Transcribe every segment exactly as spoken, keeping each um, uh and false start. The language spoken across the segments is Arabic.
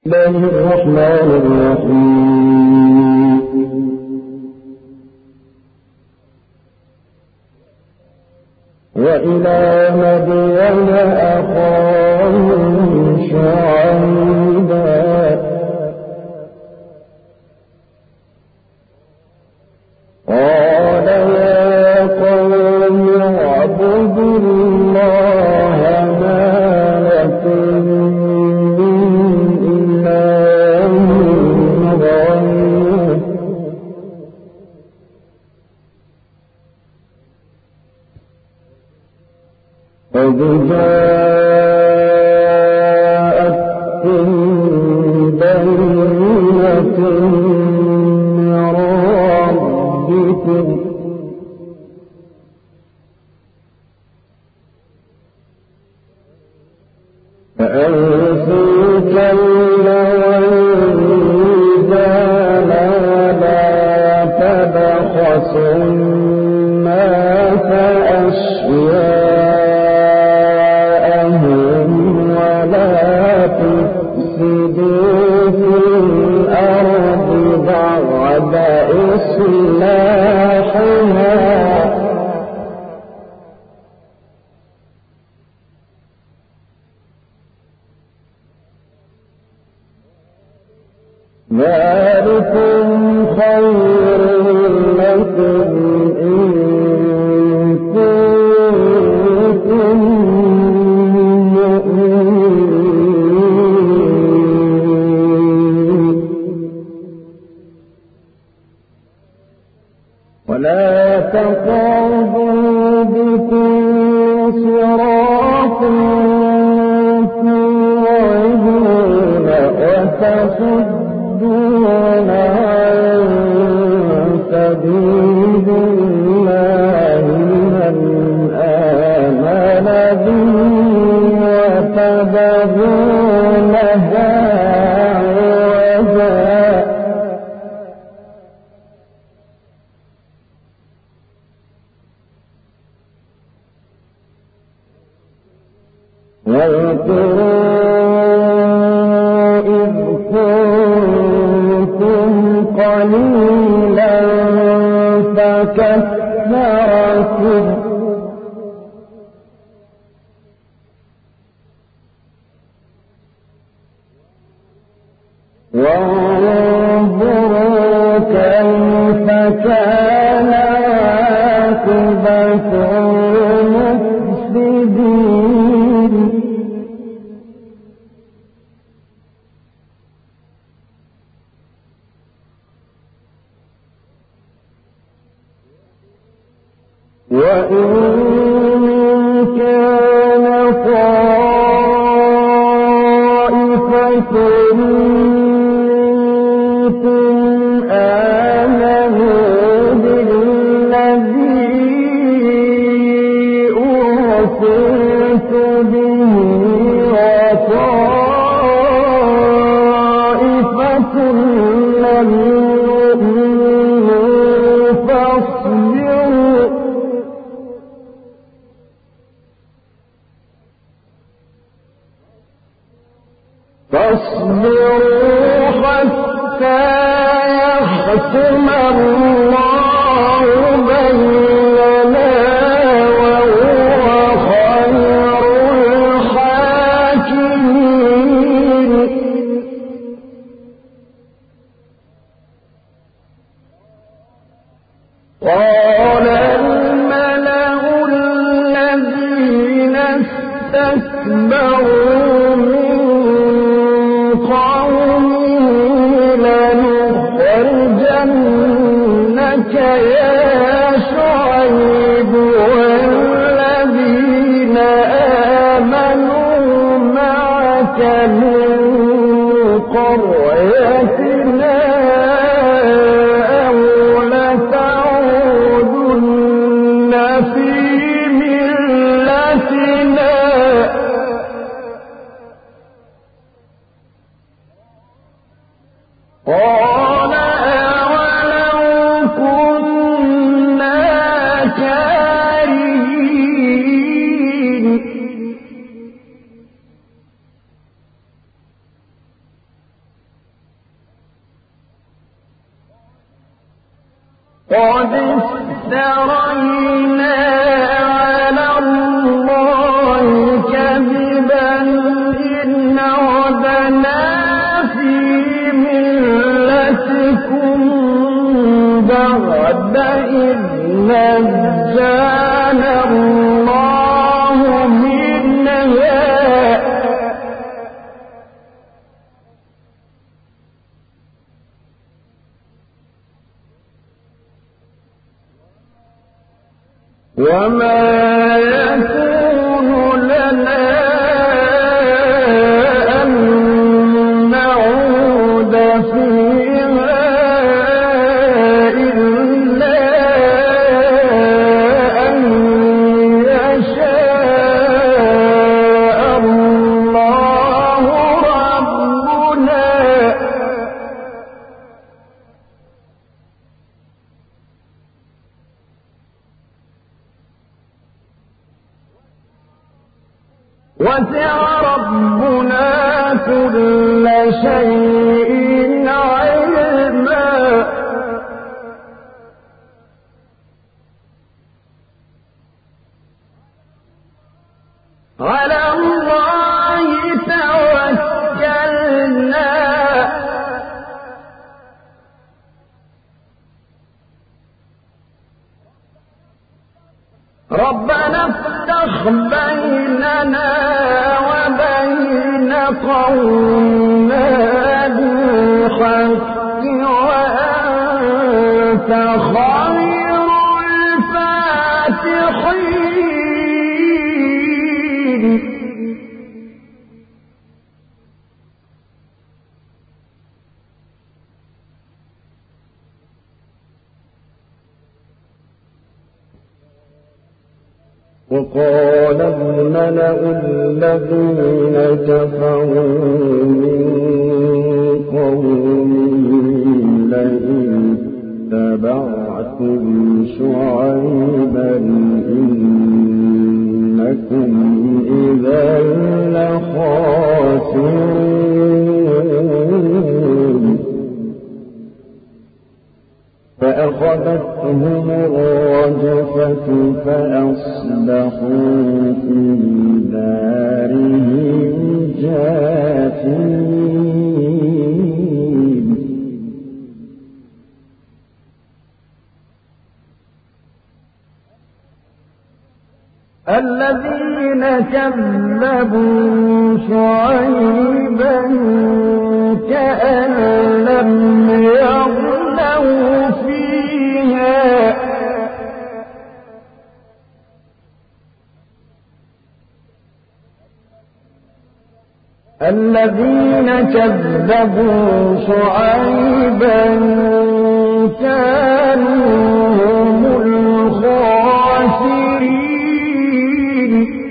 الله الرحمن الرحيم. وإلى مدين أخاهم شعيبا قال يا قوم اعبدوا الله ما لكم من إله غيره قد جاءتكم بينة من ربكم فأوفوا الكيل والميزان ولا تبخسوا الناس أشياءهم ولا تفسدوا في الأرض بعد إصلاحها ذلكم خير لكم إن كنتم مؤمنين ولا تقعدوا بكل صراط توعدون وتصدون عن سبيل الله من آمن به وتبغونها عوجا واذكروا إذ كنتم قليلا فكثركم وانظروا كيف كان عاقبة المفسدين وإن كان طائفة منكم آمنوا بالذي أرسلت به وطائفة لم يؤمنوا فاصبروا فاصبروا حتى يحكم الله بيننا وهو خير الحاكمين قال الملأ الذين استكبروا من لنخرجنك يا شعيب والذين آمنوا معك من قريتنا أو لتعودن في ملتنا قال أولو كنا كارهين قد افترينا على الله كذبا إن عدنا في ملتكم بعد إذ نجانا الله منها وما يكون لنا أن نعود فيها إلا أن يشاء الله ربنا وسع ربنا كل شيء علما على الله توكلنا ربنا افتح بيننا وبين قومنا بالحق وأنت خير الفاتحين وقال الملأ الذين كفروا من قومه لئن اتبعتم شعيبا إنكم إذا لخاسرون فأخذتهم الرجفة فأصبحوا في دارهم جاثمين الذين كذبوا شعيبا كأن لم يغنوا فيها الذين كذبوا شعيبا كانوا هم الخاسرين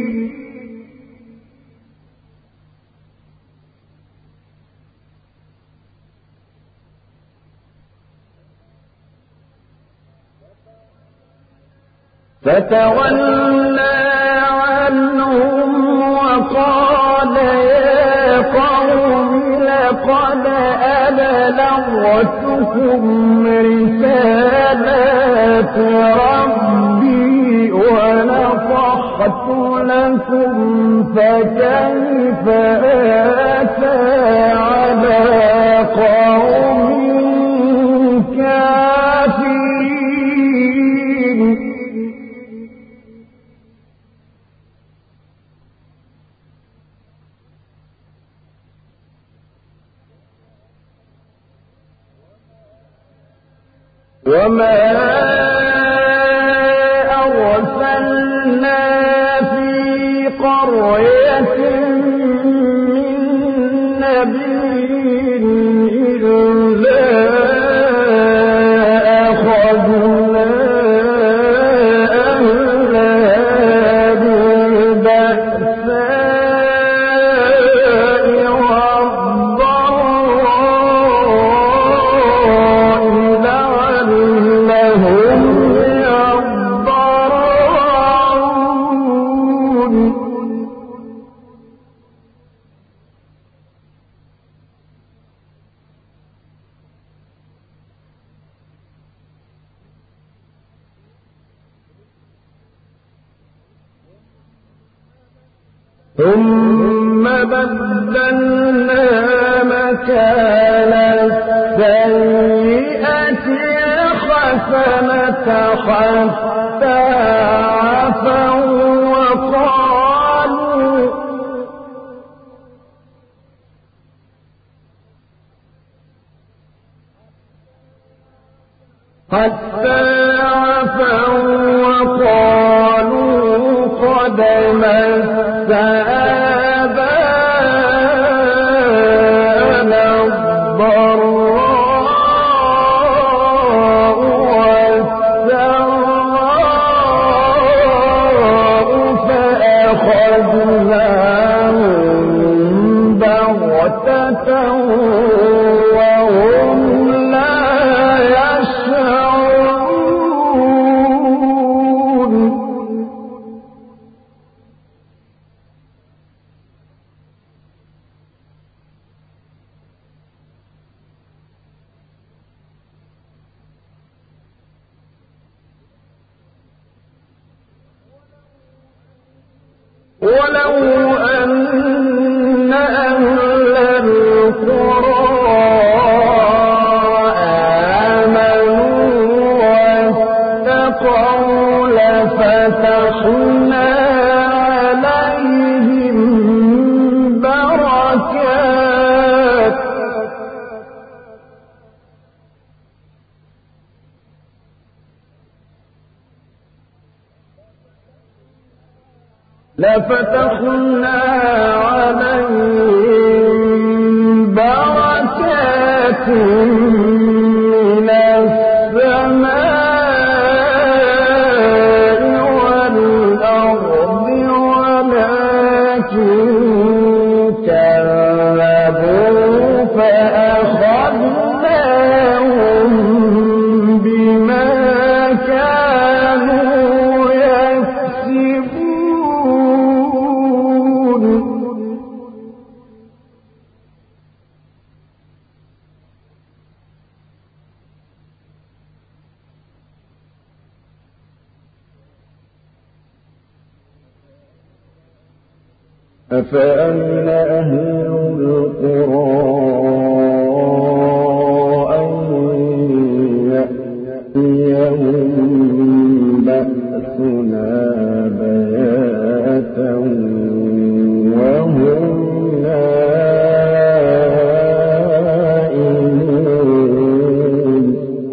فتولى عنهم وقال يا قوم لقد أبلغتكم رسالات ربي ونصحت لكم فكيف آسى على قوم كافرين وما أرسلنا في قرية من نبي إلا أخذنا أهلها بالبأساء والضراء لعلهم يضرعون ثم بدلنا مكان السيئة حسنة حتى عفوا وقالوا حتى عفوا وقالوا قد مس آباءنا الضراء والسراء فأخذناهم بغتة وهم لا يشعرون. ولو أن أهل القرى آمنوا واتقوا لفتحنا عليهم بركات لفتحنا عليهم بركات من السماء والأرض ولكن كذبوا فأخذناهم بما كانوا يكسبون. أفأمن أهل القرى أن يأتيهم بأسنا بياتا وهم نائمون.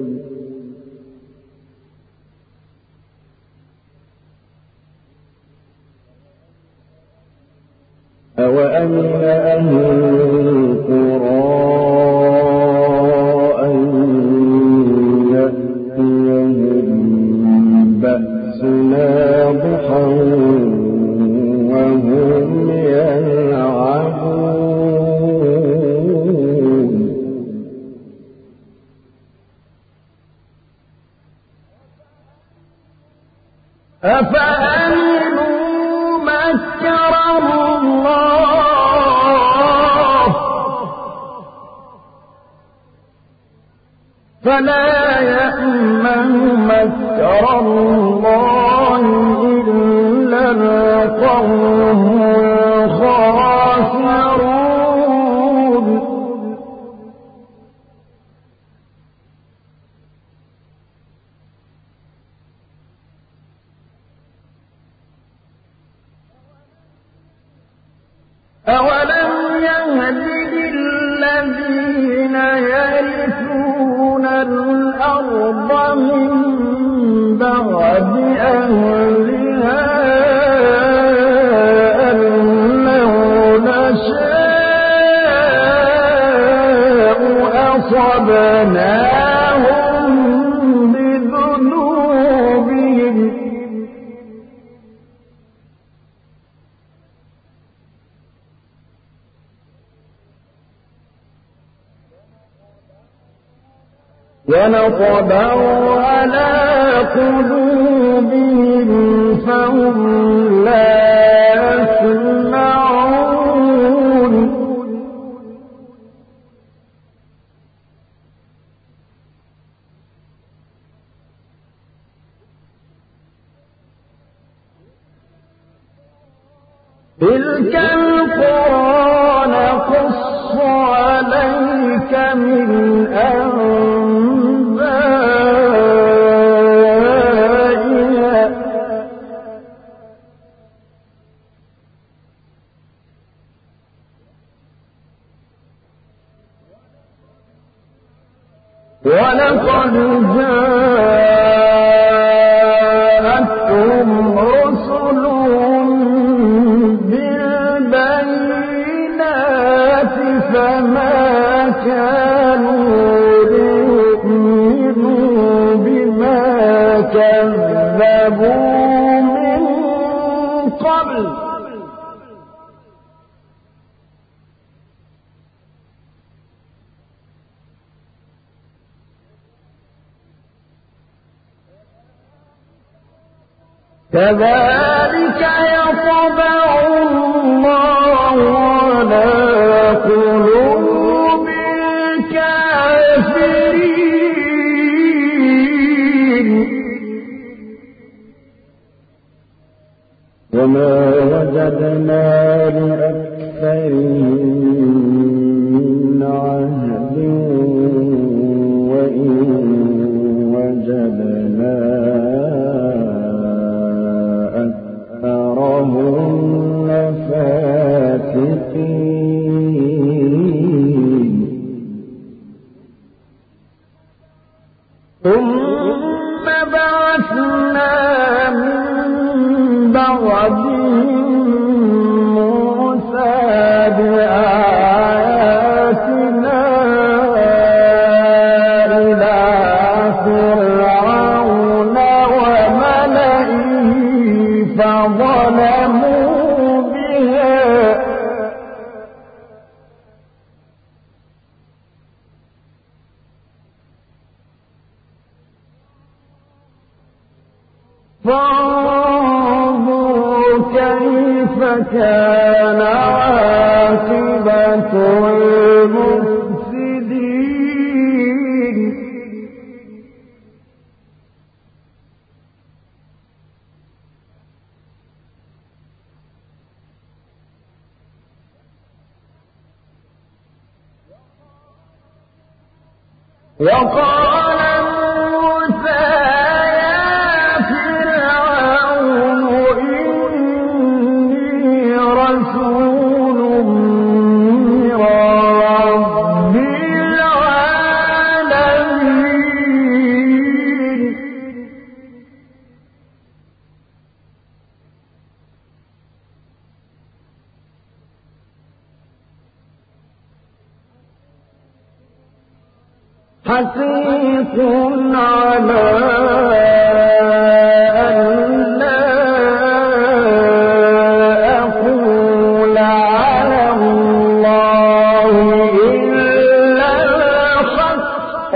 أوأمن أهل القرى أن يأتيهم بأسنا ضحى وهم يلعبون. أفأمنوا مكر الله فلا يأمن مكر الله إلا القوم الخاسرون. أولم يهد للذين يرثون الأرض من بعد أهلها أن لو نشاء أصبناهم بذنوبهم ونطبع على قلوبهم فهم لا يسمعون. تلك القرى نقص عليك من أنبائها ولقد جاءتهم رسلهم بالبينات فما كانوا ليؤمنوا بما كذبوا من قبل كذلك يطبع الله على قلوب الكافرين وما وجدنا لأكثرهم من عهد وإن وجدنا أكثرهم لفاسقين ثم بعثنا من بعدهم موسى بآياتنا إلى فرعون وملئه فظلموا بها فانظروا كيف كان عاقبة المفسدين وقال موسى يا فرعون إني رسول من رب العالمين حقيق على أن لا أقول على الله إلا الحق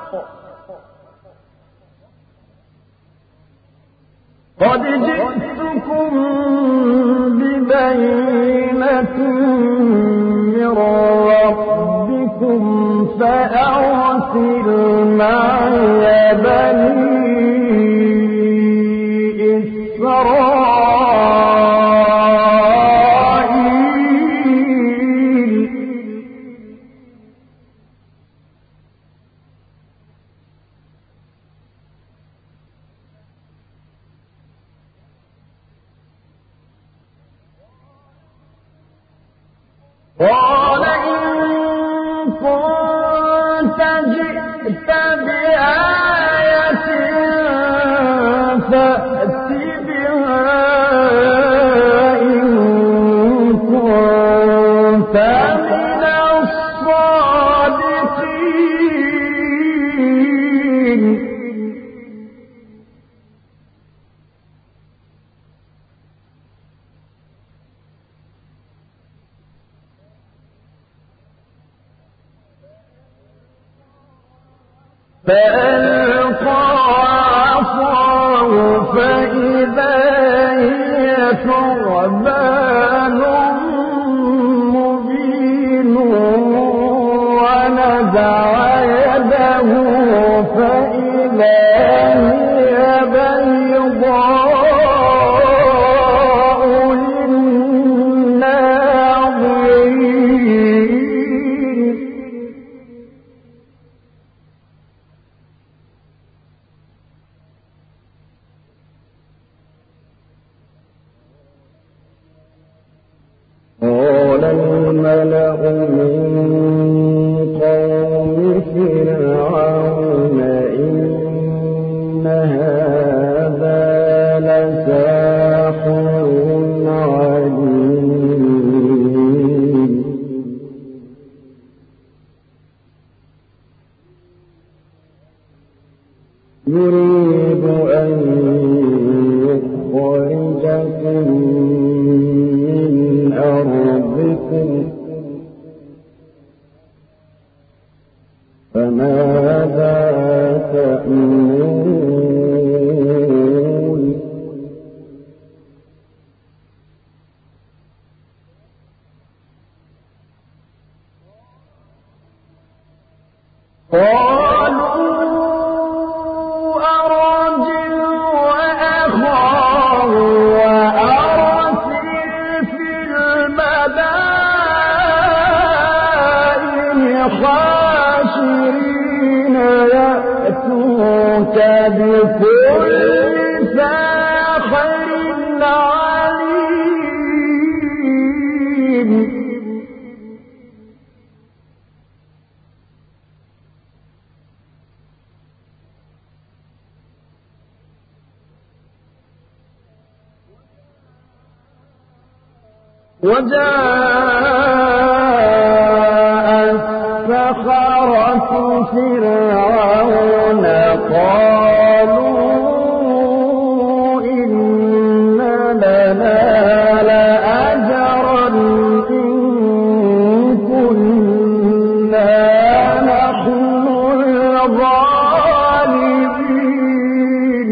قد جئتكم ببينة من ربكم فأرسل معي بني إسرائيل قال إن كنت جئت بآية فأت بها إن كنت من الصادقين فألقى عصاه فإذا هي ثعبان مبين ونزع يده فإذا هي بيضاء يريد أن يخرجكم من أرضكم فماذا تأمرون بكل ساحر عليم وجاء السحرة فرعون قالوا إن لنا لأجرا إن كنا نحن الغالبين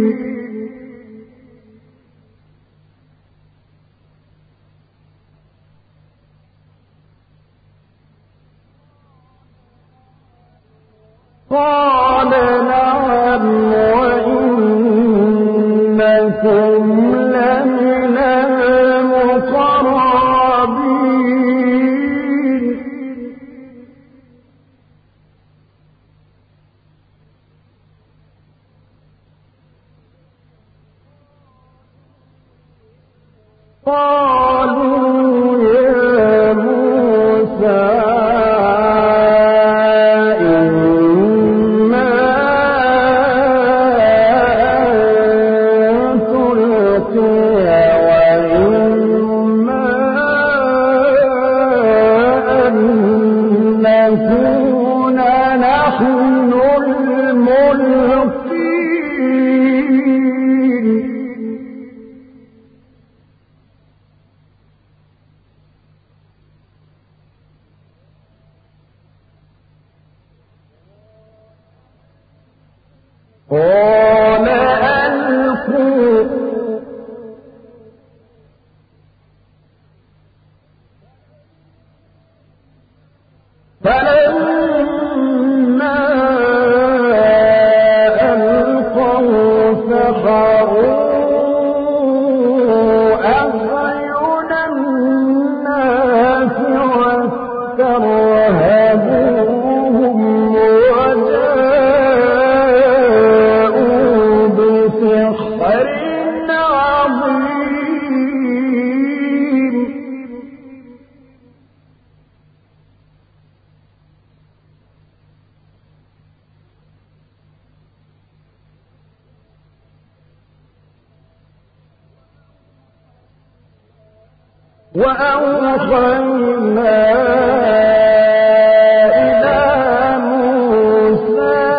قال نعم وإنكم لمن المقربين قالوا يا موسى قال ألقوا فلما ألقوا سحروا أعين الناس واسترهبوهم وجاءوا بسحر عظيم وأوحينا إلى موسى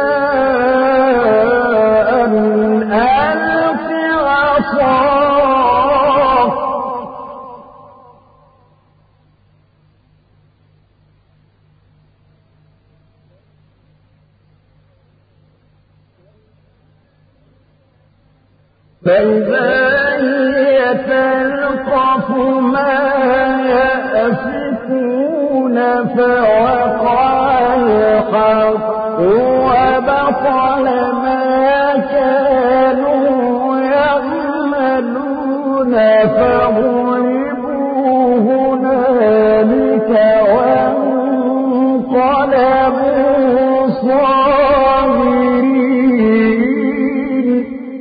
أن ألق عصاك فإذا هي تلقف ما يأفكون فوقع الحق وبطل ما كانوا يعملون فغلبوا هنالك وانقلبوا صاغرين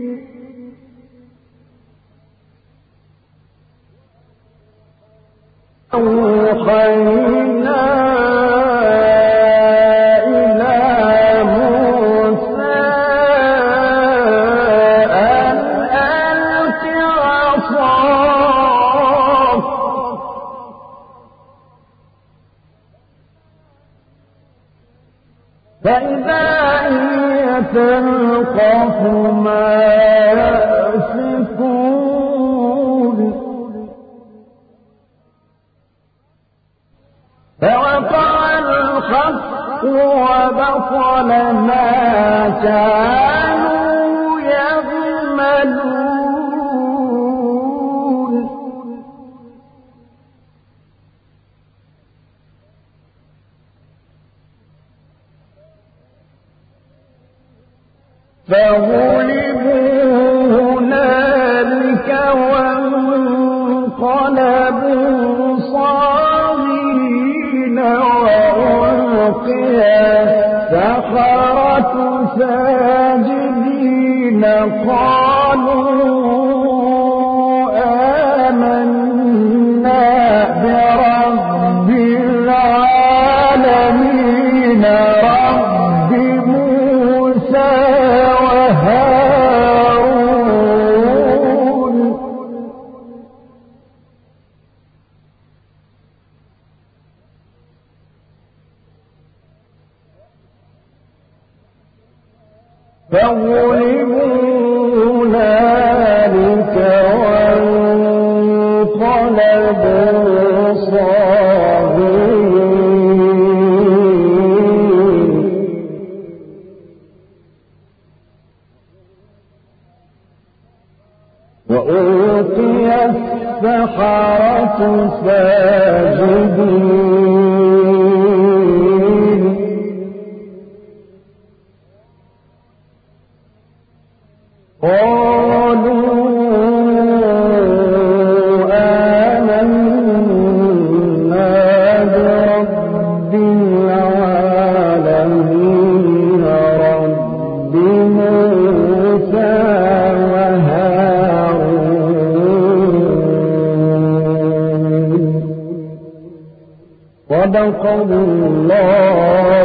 أوحينا إلى موسى أن ألق عصاك فإذا هي تلقف ما يأفكون فوقع الحق وبطل ما كانوا يعملون فغلبوا هنالك وانقلبوا صاغرين وألقي السحرة ساجدين قالوا آمنا برب العالمين رب موسى وهارون فغلبوا هنالك وانقلبوا صاغرين وألقي السحرة ساجدين قالوا آمنا برب العالمين رب موسى وهارون صدق الله